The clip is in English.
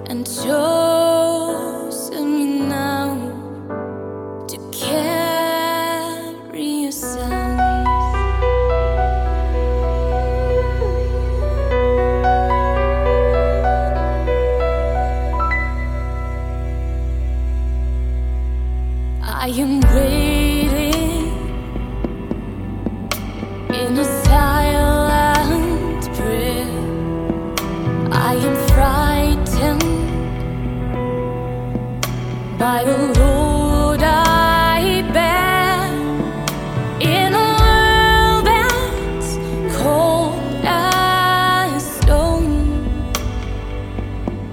and chosen me now to carry your sons. I am waiting in a silent prayer. I am frightened by the Lord.